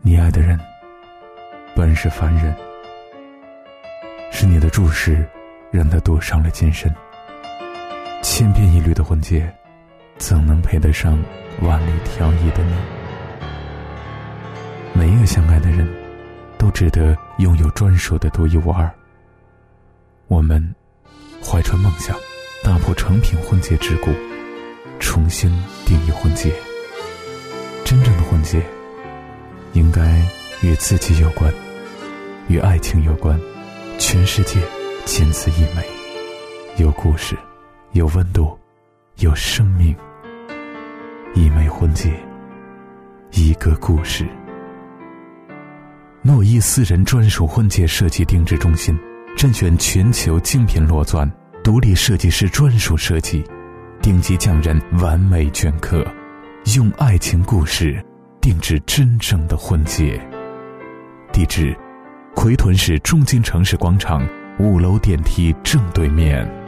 你爱的人本是凡人，是你的注视让他赌上了今生。千篇一律的婚戒，怎能配得上万里挑一的你？每一个相爱的人都值得拥有专属的独一无二。我们怀揣梦想，打破成品婚戒桎梏，重新定义婚戒。真正的婚戒应该与自己有关，与爱情有关，全世界仅此一枚，有故事，有温度，有生命。一枚婚戒，一个故事。诺伊私人专属婚戒设计定制中心，甄选全球精品裸钻，独立设计师专属设计，顶级匠人完美镌刻，用爱情故事定制真正的婚戒。地址：奎屯市中金城市广场5楼电梯正对面。